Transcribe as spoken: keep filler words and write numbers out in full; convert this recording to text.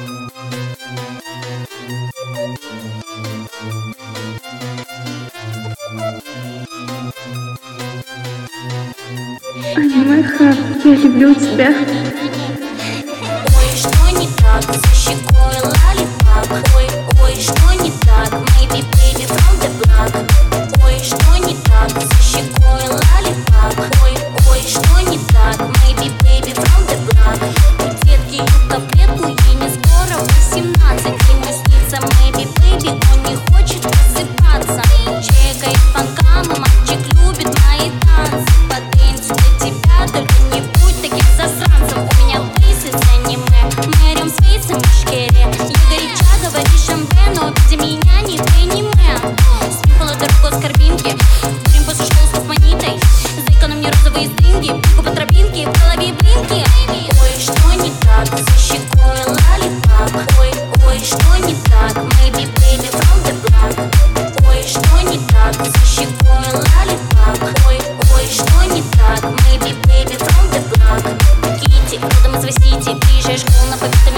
Анимеха, я люблю тебя. Ой, что не так, за щекой лалипап. Ой, ой, что не так, maybe baby from the block. Ой, что не так, за щекой лалипап. Ой, ой, что не так, maybe baby from the block. У детки юбка в клетку, ей не скоро восемнадцать. Ему снится maybe baby, он не хочет просыпаться. Чекает фанкам, и мальчик любит мои танцы. Потенцию для тебя, только не будь таким засранцем. У меня плейсы с аниме, мы орем с фейсом в шкере. Я горяча, говоришь шампе, но видя меня не в аниме. Спихала дорогу с карбинки, курим после школы с манитой. Зайка на мне розовые стринги, бегу по тропинке, в голове блинки. Ой, что не так, за щекой лалипап. Ой, ой, что не так, maybe baby from the block. Ой, что не так, за щекой лалипап. Ой, ой, что не так, maybe baby from the block. Китти, родом из Вайс-Сити, приезжаешь в школу на побитом